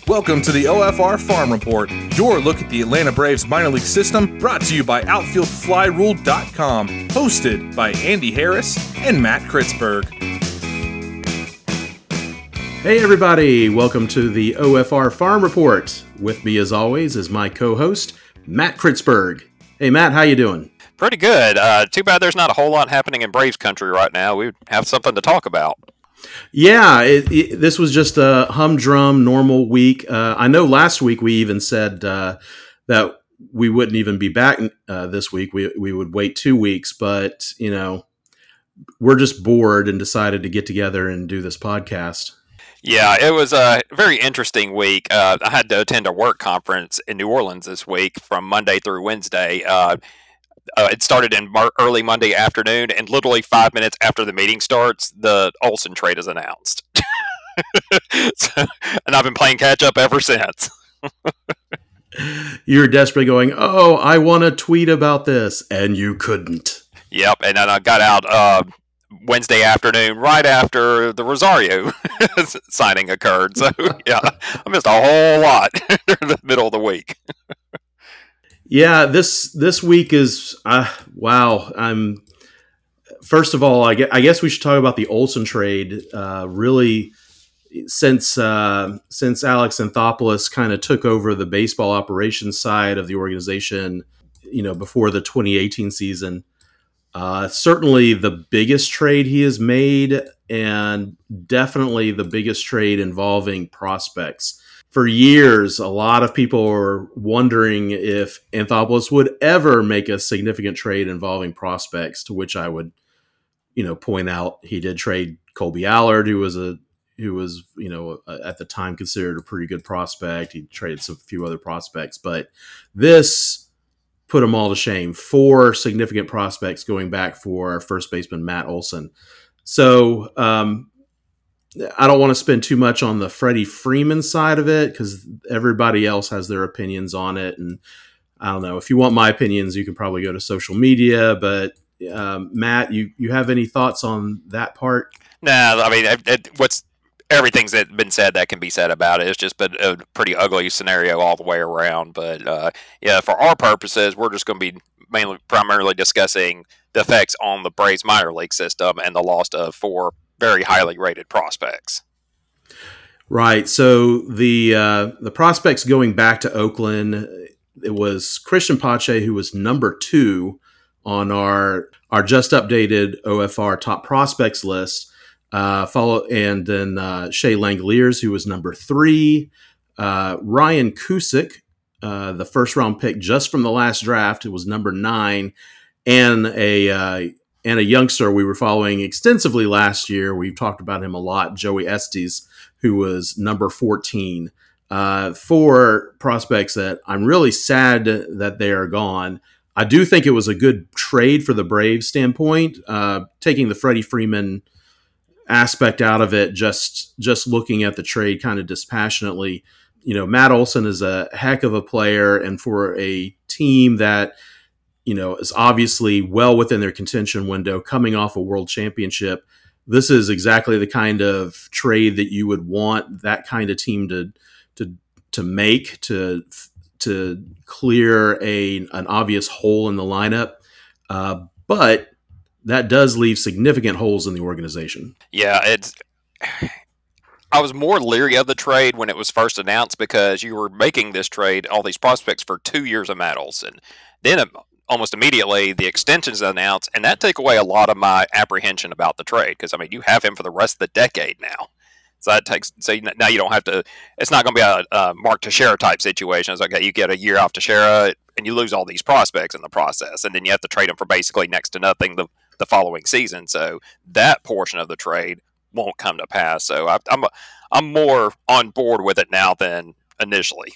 Welcome to the OFR Farm Report, your look at the Atlanta Braves minor league system, brought to you by OutfieldFlyRule.com, hosted by Andy Harris and Matt Kritzberg. Hey everybody, welcome to the OFR Farm Report. With me as always is my co-host, Matt Kritzberg. Hey Matt, how you doing? Pretty good. Too bad there's not a whole lot happening in Braves country right now. We have something to talk about. Yeah, this was just a humdrum, normal week. I know last week we even said that we wouldn't even be back this week. We would wait 2 weeks, but, you know, we're just bored and decided to get together and do this podcast. Yeah, it was a very interesting week. I had to attend a work conference in New Orleans this week from Monday through Wednesday. It started in early Monday afternoon, and literally 5 minutes after the meeting starts, the Olsen trade is announced. And I've been playing catch up ever since. You're desperately going, oh, I want to tweet about this, and you couldn't. Yep, and then I got out Wednesday afternoon, right after the Rosario signing occurred. So, yeah, I missed a whole lot during the middle of the week. Yeah, this week is wow. First of all, I guess we should talk about the Olsen trade. Really, since Alex Anthopoulos kind of took over the baseball operations side of the organization, you know, before the 2018 season, certainly the biggest trade he has made, and definitely the biggest trade involving prospects. For years, a lot of people were wondering if Anthopoulos would ever make a significant trade involving prospects, to which I would, you know, point out he did trade Colby Allard, who was at the time considered a pretty good prospect. He traded a few other prospects, but this put them all to shame. 4 significant prospects going back for first baseman Matt Olson. So, I don't want to spend too much on the Freddie Freeman side of it because everybody else has their opinions on it. And I don't know, if you want my opinions, you can probably go to social media. But Matt, you have any thoughts on that part? No, I mean, everything's been said that can be said about it. It's just been a pretty ugly scenario all the way around. But yeah, for our purposes, we're just going to be primarily discussing the effects on the Braves minor league system and the loss of 4 very highly rated prospects. Right. So the prospects going back to Oakland, it was Christian Pache, who was number 2 on our just updated OFR top prospects list. And then Shea Langeliers, who was number 3. Ryan Cusick, the first round pick just from the last draft, it was number 9, and a youngster we were following extensively last year. We've talked about him a lot, Joey Estes, who was number 14. 4 prospects that I'm really sad that they are gone. I do think it was a good trade for the Braves standpoint, taking the Freddie Freeman aspect out of it, just looking at the trade kind of dispassionately. You know, Matt Olson is a heck of a player, and for a team that, you know, is obviously well within their contention window, coming off a world championship, this is exactly the kind of trade that you would want that kind of team to make to clear an obvious hole in the lineup. But that does leave significant holes in the organization. Yeah, I was more leery of the trade when it was first announced because you were making this trade, all these prospects, for 2 years of Matt Olson. Then almost immediately the extensions announced, and that took away a lot of my apprehension about the trade because, I mean, you have him for the rest of the decade now. So now you don't have to. It's not going to be a Mark Teixeira type situation. It's okay, you get a year off Teixeira and you lose all these prospects in the process, and then you have to trade them for basically next to nothing the following season. So that portion of the trade won't come to pass. So I'm more on board with it now than initially.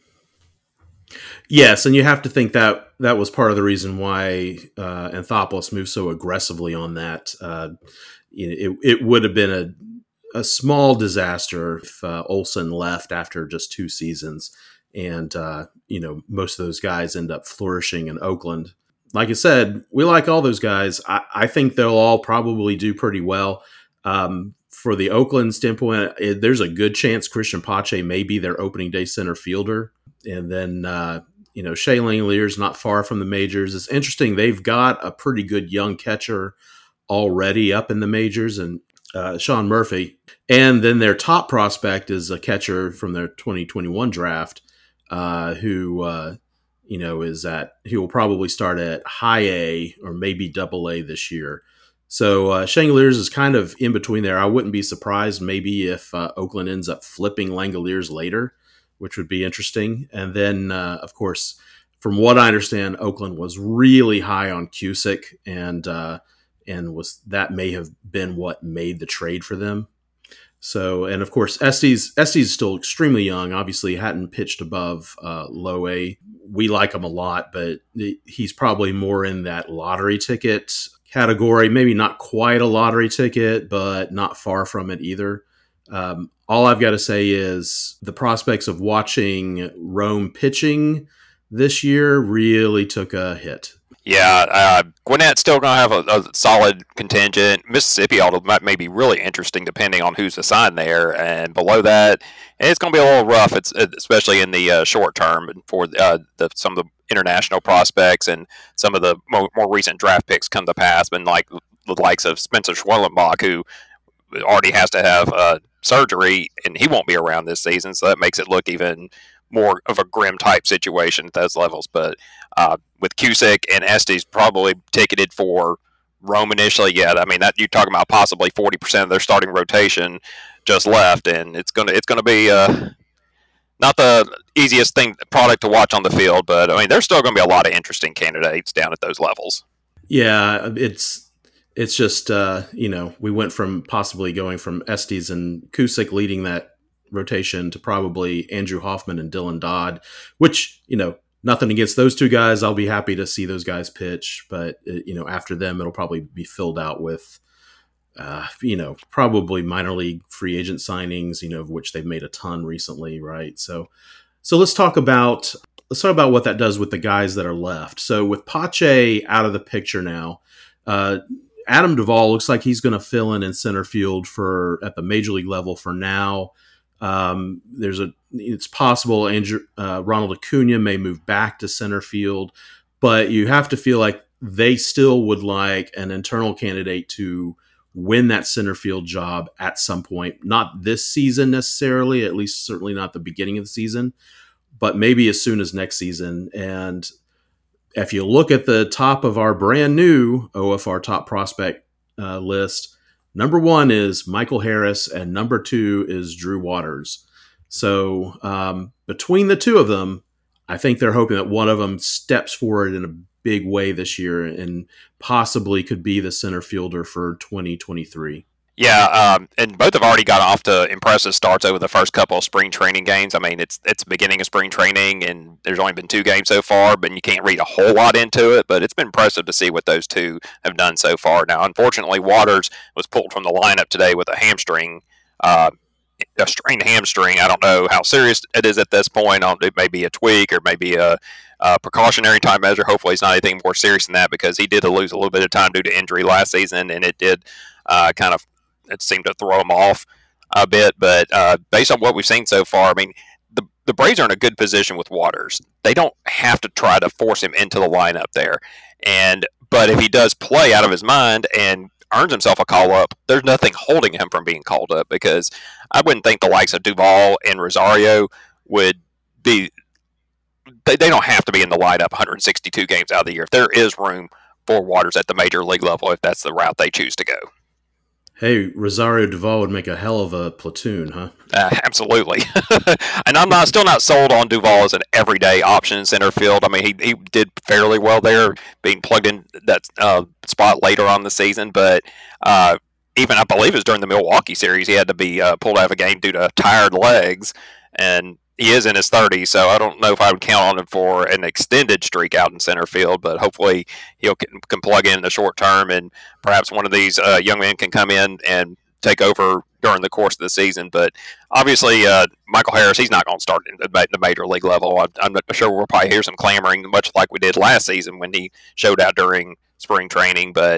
Yes, and you have to think that was part of the reason why Anthopoulos moved so aggressively on that. It would have been a small disaster if Olson left after just 2 seasons, and most of those guys end up flourishing in Oakland. Like I said, we like all those guys. I think they'll all probably do pretty well. for the Oakland standpoint, there's a good chance Christian Pache may be their opening day center fielder. And then, Shea Langeliers not far from the majors. It's interesting. They've got a pretty good young catcher already up in the majors, and Sean Murphy. And then their top prospect is a catcher from their 2021 draft who he will probably start at high A or maybe double A this year. So Langeliers is kind of in between there. I wouldn't be surprised maybe if Oakland ends up flipping Langeliers later, which would be interesting. And then, of course, from what I understand, Oakland was really high on Cusick, and that may have been what made the trade for them. So, and of course, Estes is still extremely young. Obviously, hadn't pitched above low A. We like him a lot, but he's probably more in that lottery ticket category. Maybe not quite a lottery ticket, but not far from it either. All I've got to say is the prospects of watching Rome pitching this year really took a hit. Yeah, Gwinnett's still going to have a solid contingent. Mississippi may be really interesting depending on who's assigned there. And below that, it's going to be a little rough, especially in the short term for some of the international prospects and some of the more recent draft picks come to pass. And like the likes of Spencer Schwellenbach, who already has to have surgery, and he won't be around this season. So that makes it look even more of a grim type situation at those levels. But with Cusick and Estes probably ticketed for Rome initially, yeah, I mean that you're talking about possibly 40% of their starting rotation just left, and it's gonna be not the easiest product to watch on the field, but I mean there's still gonna be a lot of interesting candidates down at those levels. Yeah, it's just we went from possibly going from Estes and Cusick leading that rotation to probably Andrew Hoffman and Dylan Dodd, which, nothing against those two guys. I'll be happy to see those guys pitch, but after them, it'll probably be filled out with, probably minor league free agent signings, of which they've made a ton recently. Right. So let's talk about what that does with the guys that are left. So with Pache out of the picture now, Adam Duvall looks like he's going to fill in center field at the major league level for now. It's possible Ronald Acuna may move back to center field, but you have to feel like they still would like an internal candidate to win that center field job at some point. Not this season necessarily, at least certainly not the beginning of the season, but maybe as soon as next season. And if you look at the top of our brand new OFR top prospect list, number 1 is Michael Harris, and number 2 is Drew Waters. So between the two of them, I think they're hoping that one of them steps forward in a big way this year and possibly could be the center fielder for 2023. Yeah, and both have already got off to impressive starts over the first couple of spring training games. I mean, it's the beginning of spring training, and there's only been 2 games so far, but you can't read a whole lot into it. But it's been impressive to see what those two have done so far. Now, unfortunately, Waters was pulled from the lineup today with a hamstring, a strained hamstring. I don't know how serious it is at this point. It may be a tweak or maybe a precautionary time measure. Hopefully, it's not anything more serious than that, because he did lose a little bit of time due to injury last season, and it did it seemed to throw him off a bit. But based on what we've seen so far, I mean, the Braves are in a good position with Waters. They don't have to try to force him into the lineup there. But if he does play out of his mind and earns himself a call-up, there's nothing holding him from being called up, because I wouldn't think the likes of Duvall and Rosario would be – they don't have to be in the lineup 162 games out of the year. If there is room for Waters at the major league level, if that's the route they choose to go. Hey, Rosario Duvall would make a hell of a platoon, huh? Absolutely. And I'm still not sold on Duvall as an everyday option in center field. I mean, he did fairly well there, being plugged in that spot later on the season. But even, I believe it was during the Milwaukee series, he had to be pulled out of a game due to tired legs. And he is in his 30s, so I don't know if I would count on him for an extended streak out in center field, but hopefully he'll can plug in the short term, and perhaps one of these young men can come in and take over during the course of the season. But obviously, Michael Harris, he's not going to start in the major league level. I'm not sure we'll probably hear some clamoring, much like we did last season when he showed out during spring training. But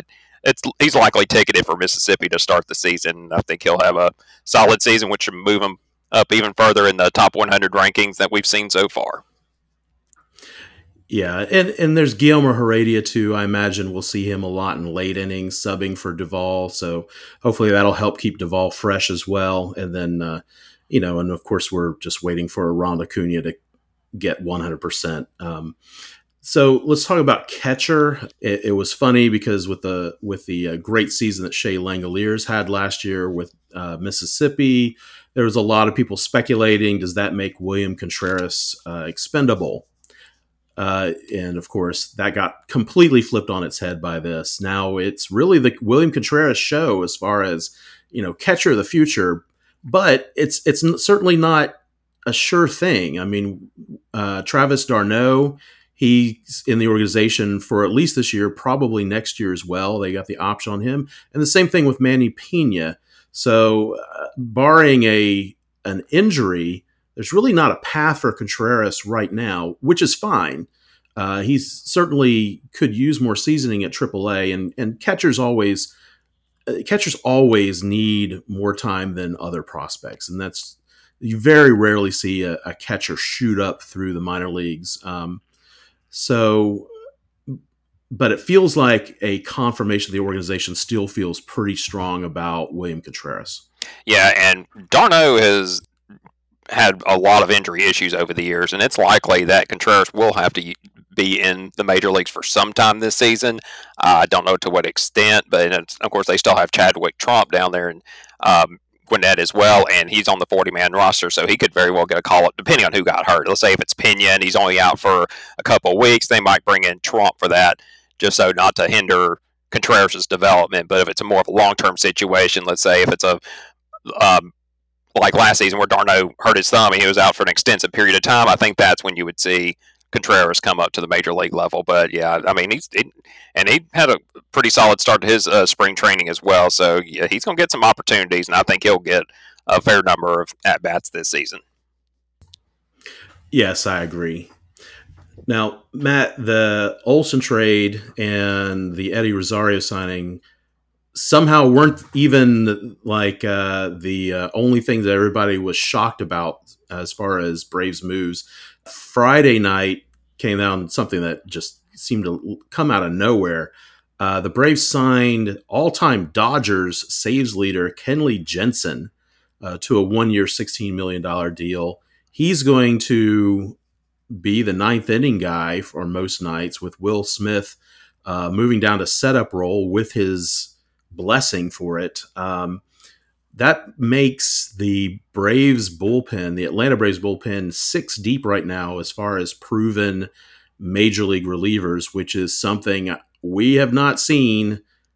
he's likely ticketed for Mississippi to start the season. I think he'll have a solid season, which should move him up even further in the top 100 rankings that we've seen so far. Yeah, and there's Guillermo Heredia too. I imagine we'll see him a lot in late innings, subbing for Duvall. So hopefully that'll help keep Duvall fresh as well. And then, and of course we're just waiting for Ronald Acuna to get 100%. So let's talk about catcher. It was funny because with the great season that Shea Langoliers had last year with Mississippi, there was a lot of people speculating, does that make William Contreras expendable? And of course, that got completely flipped on its head by this. Now it's really the William Contreras show as far as, catcher of the future, but it's certainly not a sure thing. I mean, Travis d'Arnaud, he's in the organization for at least this year, probably next year as well. They got the option on him. And the same thing with Manny Pena. So barring an injury, there's really not a path for Contreras right now, which is fine. He's certainly could use more seasoning at AAA, and catchers always need more time than other prospects, and that's you very rarely see a catcher shoot up through the minor leagues. But it feels like a confirmation the organization still feels pretty strong about William Contreras. Yeah, and d'Arnaud has had a lot of injury issues over the years, and it's likely that Contreras will have to be in the major leagues for some time this season. I don't know to what extent, but of course they still have Chadwick Tromp down there and Gwinnett as well, and he's on the 40-man roster, so he could very well get a call-up depending on who got hurt. Let's say if it's Pena and he's only out for a couple of weeks, they might bring in Tromp for that, just so not to hinder Contreras' development. But if it's a more of a long-term situation, let's say if it's a like last season where d'Arnaud hurt his thumb and he was out for an extensive period of time, I think that's when you would see Contreras come up to the major league level. But yeah, I mean, he had a pretty solid start to his spring training as well. So yeah, he's going to get some opportunities, and I think he'll get a fair number of at bats this season. Yes, I agree. Now, Matt, the Olsen trade and the Eddie Rosario signing somehow weren't even like the only thing that everybody was shocked about as far as Braves moves. Friday night came down something that just seemed to come out of nowhere. The Braves signed all-time Dodgers saves leader Kenley Jensen to a one-year, $16 million deal. He's going to be the ninth inning guy for most nights, with Will Smith moving down to setup role with his blessing for it. That makes the Braves bullpen, the Atlanta Braves bullpen, 6 deep right now as far as proven major league relievers, which is something we have not seen.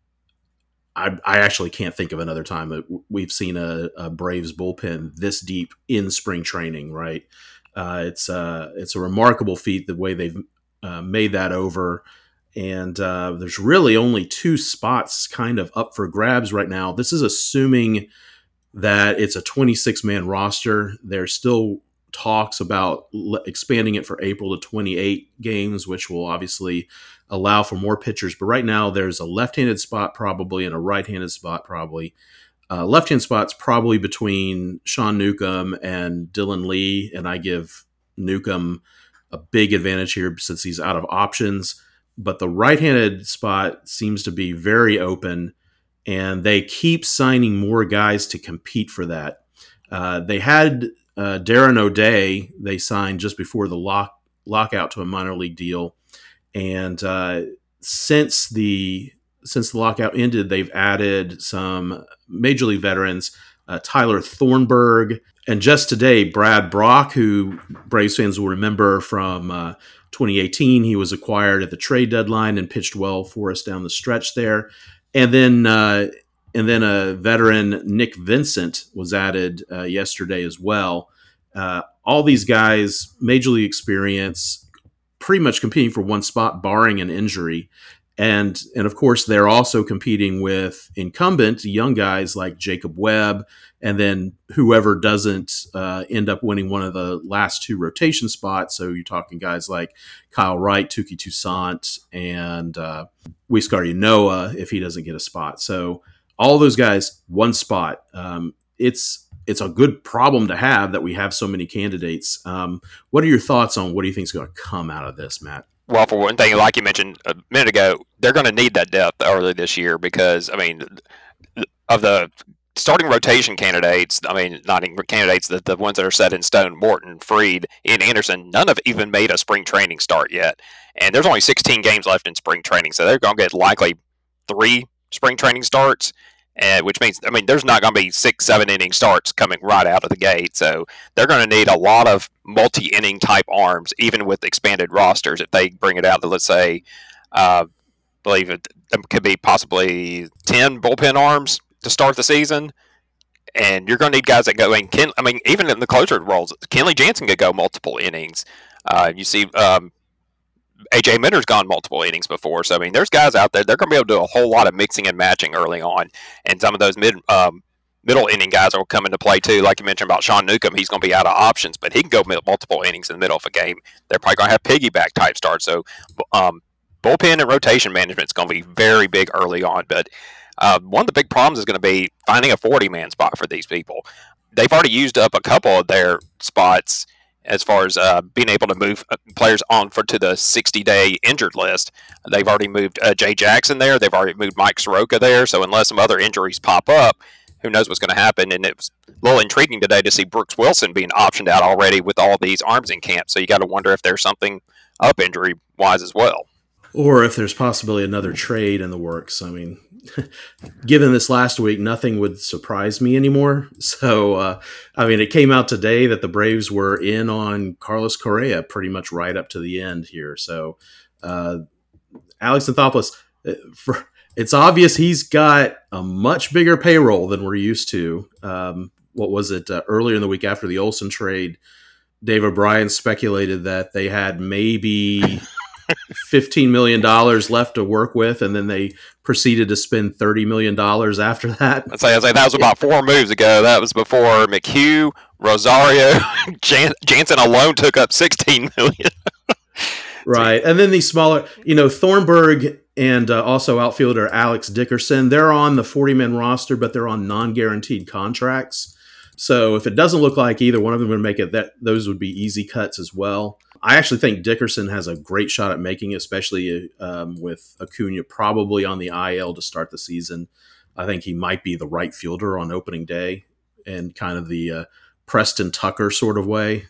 I actually can't think of another time that we've seen a Braves bullpen this deep in spring training, right? It's a remarkable feat the way they've made that over. And there's really only 2 spots kind of up for grabs right now. This is assuming that it's a 26-man roster. There's still talks about expanding it for April to 28 games, which will obviously allow for more pitchers. But right now, there's a left-handed spot probably and a right-handed spot probably. Left-hand spot's probably between Sean Newcomb and Dylan Lee, and I give Newcomb a big advantage here since he's out of options. But the right-handed spot seems to be very open, and they keep signing more guys to compete for that. They had Darren O'Day they signed just before the lockout to a minor league deal, and since the lockout ended, they've added some major league veterans, Tyler Thornburg, and just today, Brad Brock, who Braves fans will remember from 2018. He was acquired at the trade deadline and pitched well for us down the stretch there. And then a veteran, Nick Vincent, was added yesterday as well. All these guys, major league experience, pretty much competing for one spot, barring an injury. And of course, they're also competing with incumbent young guys like Jacob Webb, and then whoever doesn't end up winning one of the last two rotation spots. So you're talking guys like Kyle Wright, Tuki Toussaint, and Whiskar Yanoa if he doesn't get a spot. So all those guys, one spot. It's a good problem to have that we have so many candidates. What are your thoughts on what do you think is going to come out of this, Matt? Well, for one thing, like you mentioned a minute ago, they're going to need that depth early this year because, I mean, of the starting rotation candidates, I mean, not even candidates, the ones that are set in stone, Morton, Freed, and Anderson, none have even made a spring training start yet. And there's only 16 games left in spring training, so they're going to get likely 3 spring training starts. Which means, I mean, there's not going to be 6-7 inning starts coming right out of the gate. So they're going to need a lot of multi-inning type arms, even with expanded rosters. If they bring it out to, let's say, believe it could be possibly 10 bullpen arms to start the season. And you're going to need guys that go. I mean, even in the closer roles, Kenley Jansen could go multiple innings. You see. AJ Minter's gone multiple innings before, so I mean, there's guys out there. They're going to be able to do a whole lot of mixing and matching early on, and some of those middle inning guys will come into play too. Like you mentioned about Sean Newcomb, he's going to be out of options, but he can go multiple innings in the middle of a game. They're probably going to have piggyback type starts, so bullpen and rotation management is going to be very big early on. But one of the big problems is going to be finding a 40-man spot for these people. They've already used up a couple of their spots as far as being able to move players on to the 60-day injured list. They've already moved Jay Jackson there. They've already moved Mike Soroka there. So unless some other injuries pop up, who knows what's going to happen. And it was a little intriguing today to see Brooks Wilson being optioned out already with all these arms in camp. So you got to wonder if there's something up injury-wise as well. Or if there's possibly another trade in the works. I mean, given this last week, nothing would surprise me anymore. So, I mean, it came out today that the Braves were in on Carlos Correa pretty much right up to the end here. So, Alex Anthopoulos, it's obvious he's got a much bigger payroll than we're used to. What was it? Earlier in the week after the Olsen trade, Dave O'Brien speculated that they had maybe $15 million left to work with, and then they proceeded to spend $30 million after that. I'd say that was about 4 moves ago. That was before McHugh, Rosario, Jansen alone took up $16 million. Right, and then these smaller, Thornburg and also outfielder Alex Dickerson, they're on the 40-man roster, but they're on non-guaranteed contracts. So if it doesn't look like either one of them would make it, those would be easy cuts as well. I actually think Dickerson has a great shot at making it, especially with Acuna probably on the IL to start the season. I think he might be the right fielder on opening day and kind of the Preston Tucker sort of way,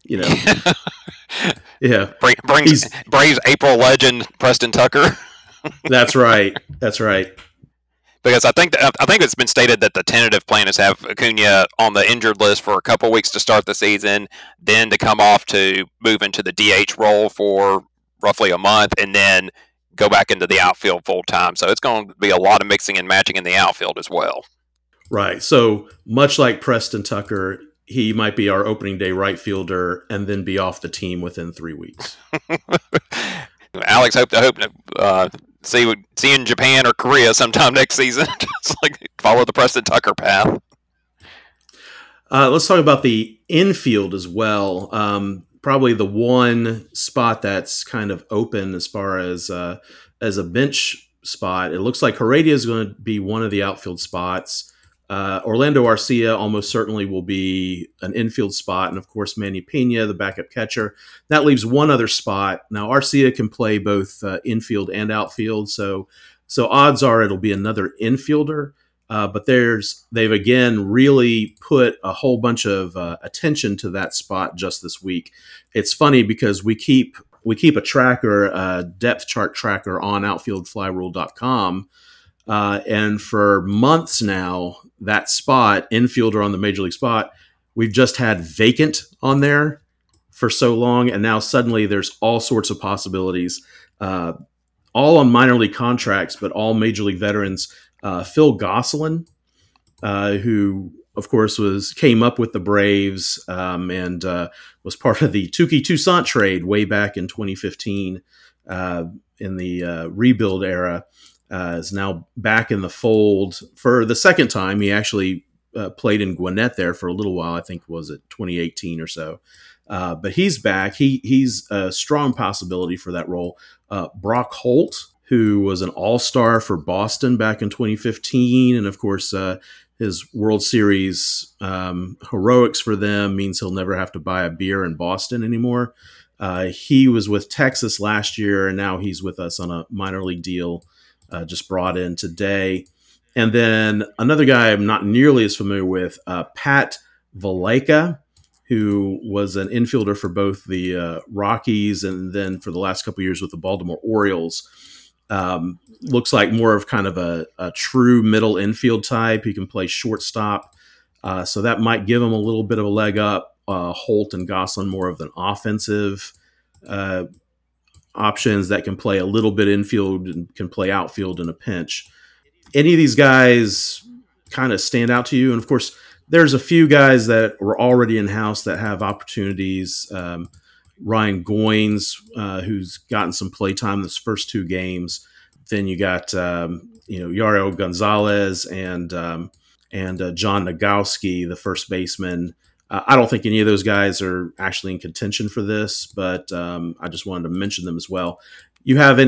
Yeah. Braves April legend Preston Tucker. That's right. Because I think it's been stated that the tentative plan is have Acuna on the injured list for a couple weeks to start the season, then to come off to move into the DH role for roughly a month, and then go back into the outfield full time. So it's going to be a lot of mixing and matching in the outfield as well. Right. So much like Preston Tucker, he might be our opening day right fielder and then be off the team within 3 weeks. Alex, hope to see you in Japan or Korea sometime next season. Just like follow the Preston Tucker path. Let's talk about the infield as well. Probably the one spot that's kind of open as far as a bench spot. It looks like Heredia is going to be one of the outfield spots. Orlando Arcia almost certainly will be an infield spot. And of course, Manny Pena, the backup catcher. That leaves one other spot. Now, Arcia can play both infield and outfield. So odds are it'll be another infielder. But they've again really put a whole bunch of attention to that spot just this week. It's funny because we keep a tracker, a depth chart tracker on outfieldflyrule.com. And for months now, that spot, infielder on the major league spot, we've just had vacant on there for so long. And now suddenly there's all sorts of possibilities, all on minor league contracts, but all major league veterans. Phil Gosselin, who of course came up with the Braves and was part of the Tuki Toussaint trade way back in 2015. in the rebuild era, is now back in the fold for the second time. He actually played in Gwinnett there for a little while. I think was it 2018 or so. But he's back. He's a strong possibility for that role. Brock Holt, who was an all-star for Boston back in 2015, and of course his World Series heroics for them means he'll never have to buy a beer in Boston anymore. He was with Texas last year, and now he's with us on a minor league deal, just brought in today. And then another guy I'm not nearly as familiar with, Pat Valaika, who was an infielder for both the Rockies and then for the last couple of years with the Baltimore Orioles. Looks like more of kind of a true middle infield type. He can play shortstop. So that might give him a little bit of a leg up. Holt and Goslin more of an offensive options that can play a little bit infield and can play outfield in a pinch. Any of these guys kind of stand out to you? And of course, there's a few guys that were already in-house that have opportunities. Ryan Goins, who's gotten some play time this first two games. Then you got Yariel Gonzalez and John Nagowski, the first baseman. I don't think any of those guys are actually in contention for this, but I just wanted to mention them as well. You have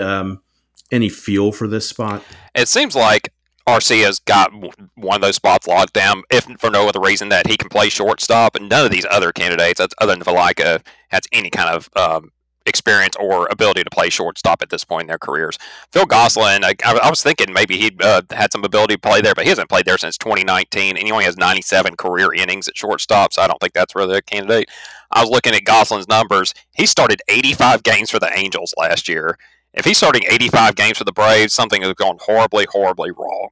any feel for this spot? It seems like Arcia's got one of those spots locked down, if for no other reason that he can play shortstop, and none of these other candidates, other than Valaika, has any kind of experience or ability to play shortstop at this point in their careers. Phil Gosselin, I was thinking maybe he'd had some ability to play there, but he hasn't played there since 2019, and he only has 97 career innings at shortstop, so I don't think that's really a candidate. I was looking at Gosselin's numbers. He started 85 games for the Angels last year. If he's starting 85 games for the Braves, something has gone horribly, horribly wrong.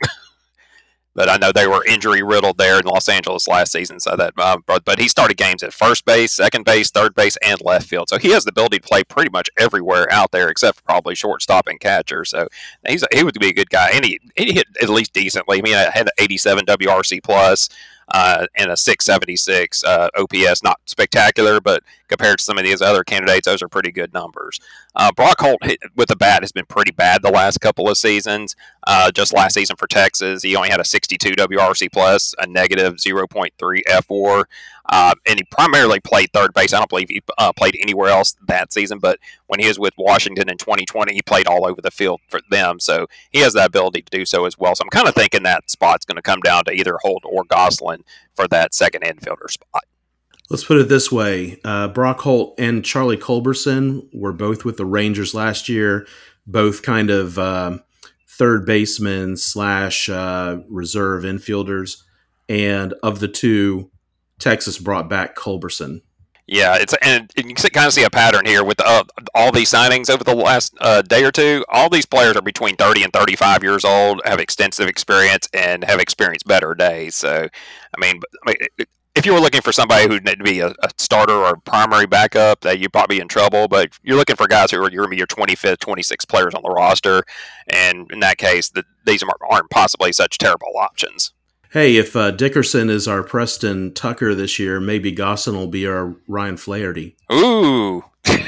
But I know they were injury-riddled there in Los Angeles last season, so that. But he started games at first base, second base, third base, and left field. So he has the ability to play pretty much everywhere out there, except for probably shortstop and catcher. So he would be a good guy, and he hit at least decently. I mean, I had an 87 WRC plus. And a 676 OPS, not spectacular, but compared to some of these other candidates, those are pretty good numbers. Brock Holt with the bat has been pretty bad the last couple of seasons. Just last season for Texas, he only had a 62 WRC plus, a negative 0.3 F4, and he primarily played third base. I don't believe he played anywhere else that season, but when he was with Washington in 2020, he played all over the field for them, so he has that ability to do so as well. So I'm kind of thinking that spot's going to come down to either Holt or Goslin for that second infielder spot. Let's put it this way. Brock Holt and Charlie Culberson were both with the Rangers last year, both kind of third basemen / reserve infielders. And of the two, Texas brought back Culberson. Yeah, and you can kind of see a pattern here with all these signings over the last day or two. All these players are between 30 and 35 years old, have extensive experience, and have experienced better days. So, I mean, if you were looking for somebody who'd need to be a starter or a primary backup, that you'd probably be in trouble. But you're looking for guys who are going to be your 25th, 26th players on the roster. And in that case, these aren't possibly such terrible options. Hey, if Dickerson is our Preston Tucker this year, maybe Gosselin will be our Ryan Flaherty. Ooh.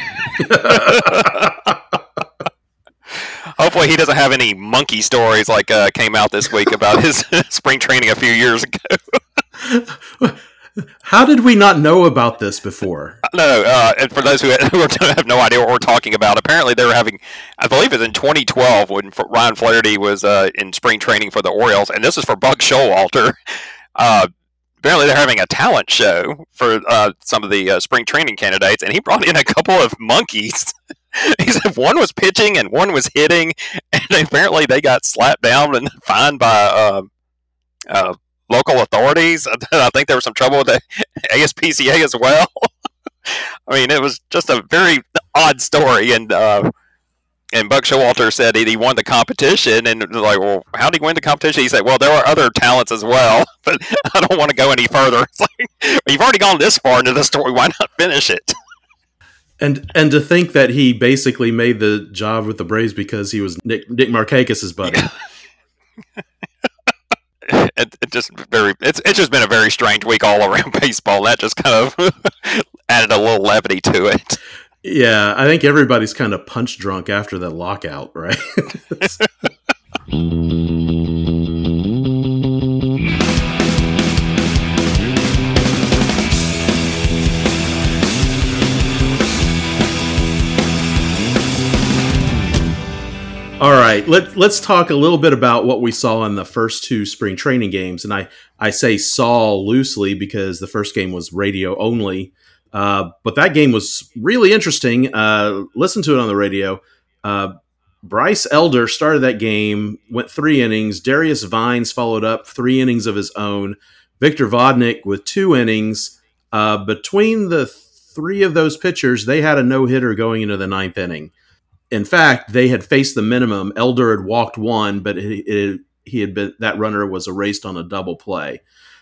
Hopefully he doesn't have any monkey stories like came out this week about his spring training a few years ago. How did we not know about this before? No, and for those who have no idea what we're talking about, apparently they were having, I believe it was in 2012 when Ryan Flaherty was in spring training for the Orioles, and this is for Buck Showalter. Apparently they're having a talent show for some of the spring training candidates, and he brought in a couple of monkeys. He said one was pitching and one was hitting, and apparently they got slapped down and fined by local authorities. I think there was some trouble with the ASPCA as well. I mean, it was just a very odd story, and Buck Showalter said he won the competition, and like, well, how did he win the competition? He said, well, there were other talents as well, but I don't want to go any further. It's like, you've already gone this far into the story, why not finish it? And to think that he basically made the job with the Braves because he was Nick Markakis' buddy. Yeah. It's just been a very strange week all around baseball. That just kind of added a little levity to it. Yeah, I think everybody's kind of punch drunk after the lockout, right? All right, let's talk a little bit about what we saw in the first two spring training games. And I say saw loosely because the first game was radio only. But that game was really interesting. Listen to it on the radio. Bryce Elder started that game, went 3 innings. Darius Vines followed up 3 innings of his own. Victor Vodnik with 2 innings. Between the 3 of those pitchers, they had a no-hitter going into the 9th inning. In fact, they had faced the minimum. Elder had walked 1, but he had been, that runner was erased on a double play.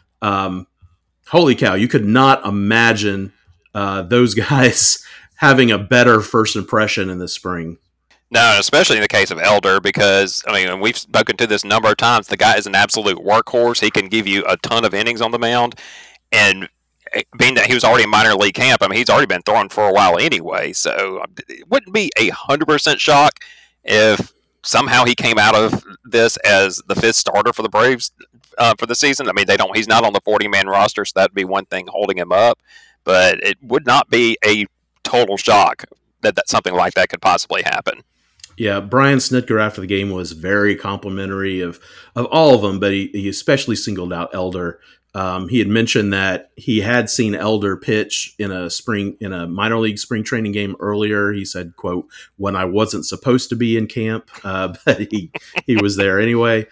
Holy cow! You could not imagine those guys having a better first impression in the spring. No, especially in the case of Elder, because, I mean, we've spoken to this a number of times. The guy is an absolute workhorse. He can give you a ton of innings on the mound. And being that he was already in minor league camp, I mean, he's already been throwing for a while anyway. So it wouldn't be 100% shock if somehow he came out of this as the 5th starter for the Braves for the season. I mean, he's not on the 40-man roster, so that'd be one thing holding him up. But it would not be a total shock that something like that could possibly happen. Yeah, Brian Snitker after the game was very complimentary of all of them, but he especially singled out Elder. He had mentioned that he had seen Elder pitch in a minor league spring training game earlier. He said, quote, when I wasn't supposed to be in camp, but he was there anyway.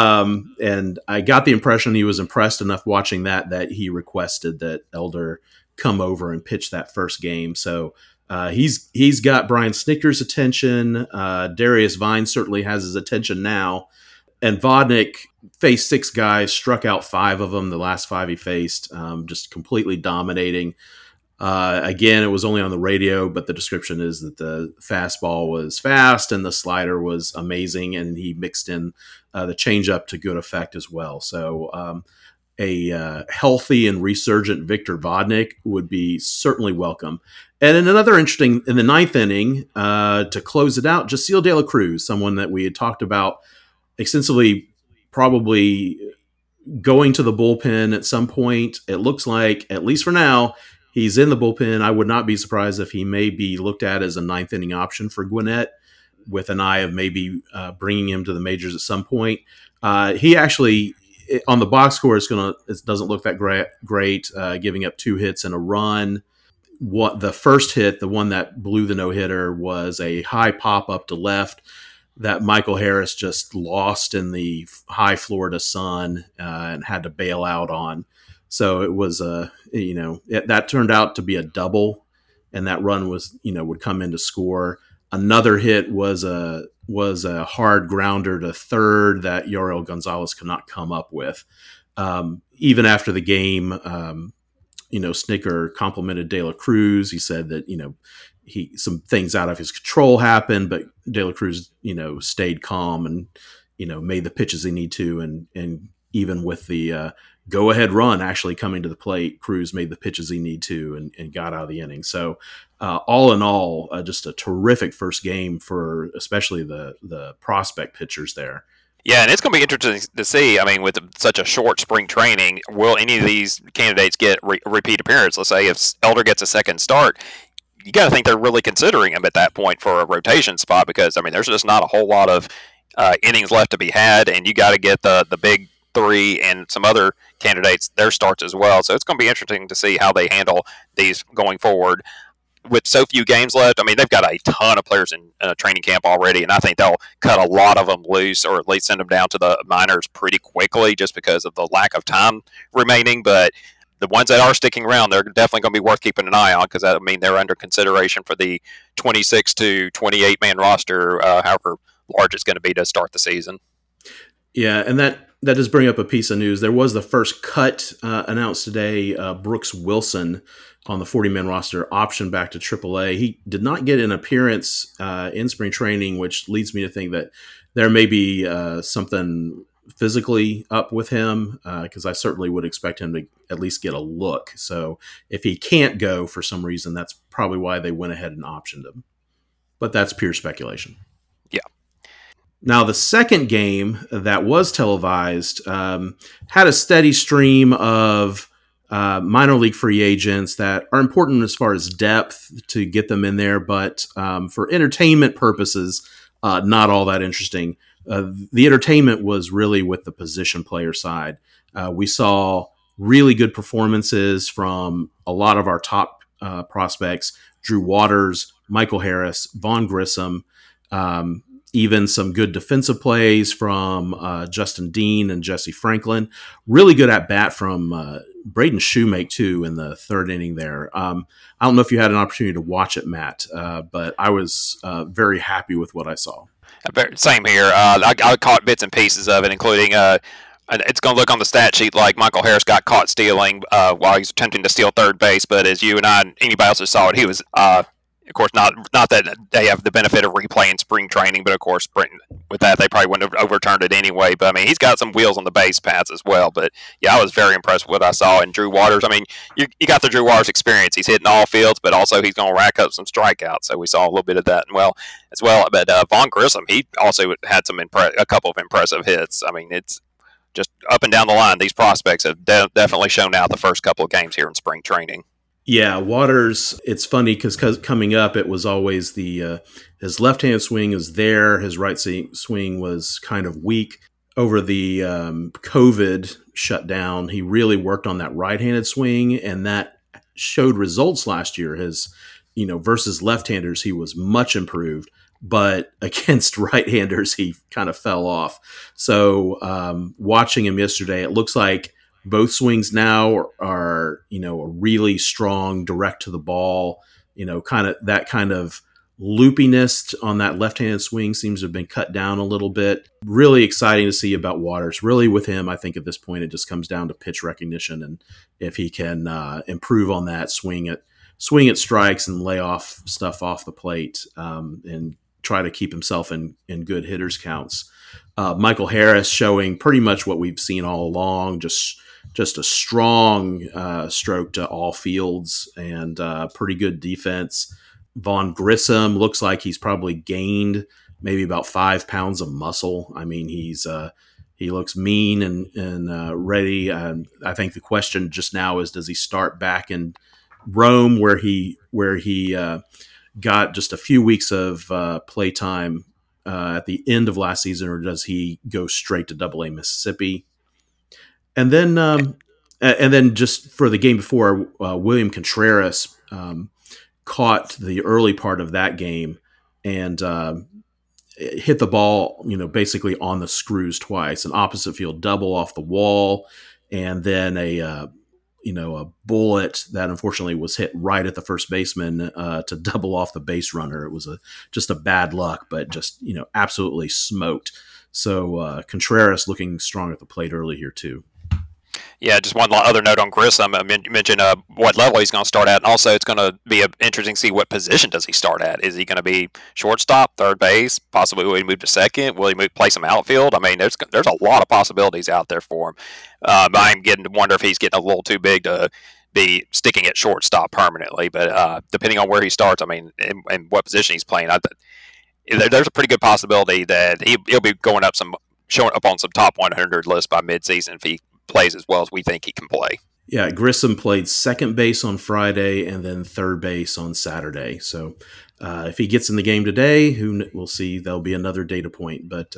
And I got the impression he was impressed enough watching that he requested that Elder come over and pitch that first game. So he's got Brian Snitker's attention. Darius Vines certainly has his attention now. And Vodnik faced 6 guys, struck out 5 of them. The last 5 he faced, just completely dominating. Again, it was only on the radio, but the description is that the fastball was fast and the slider was amazing, and he mixed in the changeup to good effect as well. So a healthy and resurgent Victor Vodnik would be certainly welcome. And in another interesting, in the 9th inning, to close it out, Jaceel De La Cruz, someone that we had talked about extensively, probably going to the bullpen at some point. It looks like, at least for now, he's in the bullpen. I would not be surprised if he may be looked at as a 9th inning option for Gwinnett, with an eye of maybe bringing him to the majors at some point. He actually, on the box score, it doesn't look that great, giving up 2 hits and a run. What the first hit, the one that blew the no-hitter, was a high pop up to left that Michael Harris just lost in the high Florida sun and had to bail out on. So it was that turned out to be a double, and that run would come in to score. Another hit was a hard grounder to third that Yoriel Gonzalez could not come up with. Even after the game, Snitker complimented De La Cruz. He said that some things out of his control happened, but De La Cruz, stayed calm and, made the pitches he need to. And even with the go-ahead run actually coming to the plate, Cruz made the pitches he need to and got out of the inning. So all in all, just a terrific first game for especially the prospect pitchers there. Yeah, and it's going to be interesting to see. I mean, with such a short spring training, will any of these candidates get repeat appearance? Let's say if Elder gets a second start, you got to think they're really considering him at that point for a rotation spot, because, I mean, there's just not a whole lot of innings left to be had, and you got to get the big 3 and some other candidates their starts as well. So it's going to be interesting to see how they handle these going forward. With so few games left, I mean, they've got a ton of players in training camp already, and I think they'll cut a lot of them loose, or at least send them down to the minors pretty quickly just because of the lack of time remaining. But the ones that are sticking around, they're definitely going to be worth keeping an eye on, because I mean, they're under consideration for the 26 to 28 man roster, however large it's going to be to start the season. Yeah, and that does bring up a piece of news. There was the first cut announced today. Brooks Wilson on the 40-man roster, optioned back to AAA. He did not get an appearance in spring training, which leads me to think that there may be something physically up with him, because I certainly would expect him to at least get a look. So if he can't go for some reason, that's probably why they went ahead and optioned him. But that's pure speculation. Yeah. Now, the second game that was televised had a steady stream of minor league free agents that are important as far as depth to get them in there, but for entertainment purposes, not all that interesting. The entertainment was really with the position player side. We saw really good performances from a lot of our top prospects: Drew Waters, Michael Harris, Vaughn Grissom, even some good defensive plays from Justin Dean and Jesse Franklin. Really good at bat from Braden Shoemake, too, in the third inning there. I don't know if you had an opportunity to watch it, Matt, but I was very happy with what I saw. Same here. I caught bits and pieces of it, including it's going to look on the stat sheet like Michael Harris got caught stealing while he was attempting to steal third base. But as you and I and anybody else who saw it, he was, of course, not that they have the benefit of replaying spring training, but of course, with that, they probably wouldn't have overturned it anyway. But I mean, he's got some wheels on the base paths as well. But yeah, I was very impressed with what I saw in Drew Waters. I mean, you got the Drew Waters experience. He's hitting all fields, but also he's going to rack up some strikeouts. So we saw a little bit of that as well. But Vaughn Grissom, he also had a couple of impressive hits. I mean, it's just up and down the line. These prospects have definitely shown out the first couple of games here in spring training. Yeah, Waters, it's funny because coming up, it was always his left-hand swing is there. His right swing was kind of weak. Over the COVID shutdown, he really worked on that right-handed swing, and that showed results last year. His, versus left-handers, he was much improved, but against right-handers, he kind of fell off. So watching him yesterday, it looks like both swings now are a really strong direct to the ball, kind of loopiness on that left-handed swing seems to have been cut down a little bit. Really exciting to see about Waters. Really with him, I think at this point, it just comes down to pitch recognition. And if he can improve on that, swing at strikes and lay off stuff off the plate and try to keep himself in good hitters counts. Michael Harris showing pretty much what we've seen all along, just a strong stroke to all fields and pretty good defense. Vaughn Grissom looks like he's probably gained maybe about 5 pounds of muscle. I mean, he looks mean and ready. I think the question just now is, does he start back in Rome where he got just a few weeks of play time at the end of last season, or does he go straight to Double-A Mississippi? And then just for the game before, William Contreras caught the early part of that game and hit the ball, basically on the screws twice, an opposite field double off the wall, and then a bullet that unfortunately was hit right at the first baseman to double off the base runner. It was just a bad luck, but just absolutely smoked. So Contreras looking strong at the plate early here too. Yeah, just one other note on Grissom. I mean, you mentioned what level he's going to start at, and also it's going to be interesting to see what position does he start at. Is he going to be shortstop, third base? Possibly will he move to second? Will he play some outfield? I mean, there's a lot of possibilities out there for him. I'm getting to wonder if he's getting a little too big to be sticking at shortstop permanently. But depending on where he starts, I mean, and what position he's playing, there's a pretty good possibility that he'll be showing up on some top 100 lists by midseason if he plays as well as we think he can play. Yeah, Grissom played second base on Friday and then third base on Saturday. So if he gets in the game today, we'll see. There'll be another data point. But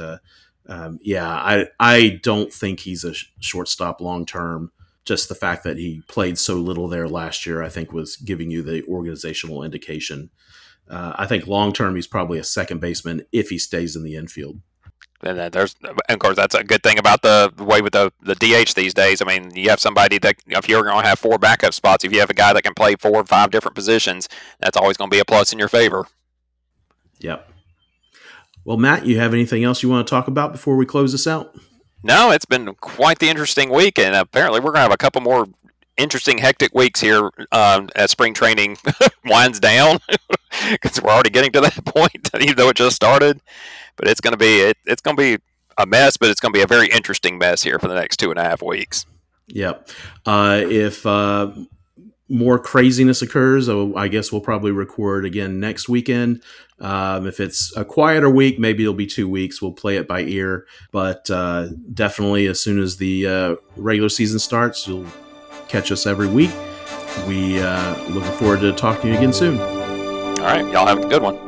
I don't think he's a shortstop long term. Just the fact that he played so little there last year, I think, was giving you the organizational indication. I think long term, he's probably a second baseman if he stays in the infield. And of course, that's a good thing about the way with the DH these days. I mean, you have somebody that, if you're going to have 4 backup spots, if you have a guy that can play 4 or 5 different positions, that's always going to be a plus in your favor. Yep. Well, Matt, you have anything else you want to talk about before we close this out? No, it's been quite the interesting week, and apparently we're going to have a couple more interesting, hectic weeks here as spring training winds down, because we're already getting to that point, even though it just started. But it's going to be a mess, but it's going to be a very interesting mess here for the next 2.5 weeks. Yep. If more craziness occurs, I guess we'll probably record again next weekend. If it's a quieter week, maybe it'll be 2 weeks. We'll play it by ear. But definitely as soon as the regular season starts, you'll catch us every week. We looking forward to talking to you again soon. All right. Y'all have a good one.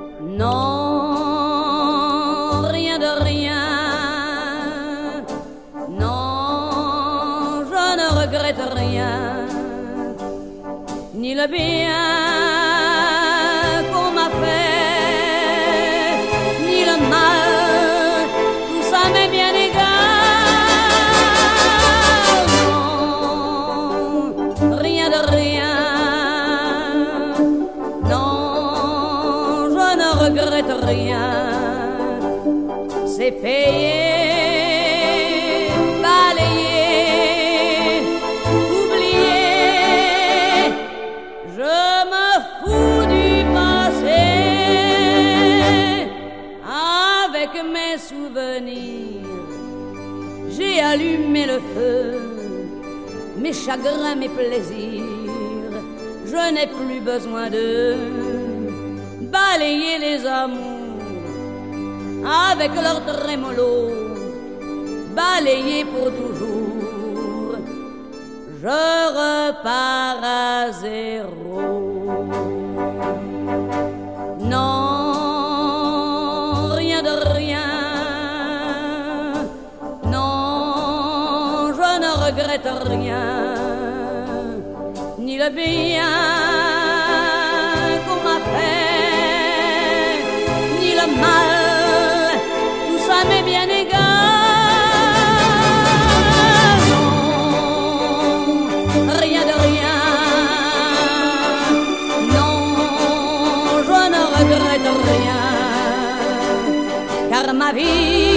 Non, rien de rien. Non, je ne regrette rien. Ni le bien qu'on m'a fait, ni le mal, tout ça m'est bien égal. Non, rien de rien. Non, je ne regrette rien. C'est payé. J'ai allumé le feu, mes chagrins, mes plaisirs. Je n'ai plus besoin de balayer les amours avec leur trémolo, balayer pour toujours. Je repars à zéro. Non, rien de rien. Je ne regrette rien, ni le bien qu'on m'a fait, ni le mal, tout ça m'est bien égal. Non, rien de rien. Non, je ne regrette rien, car ma vie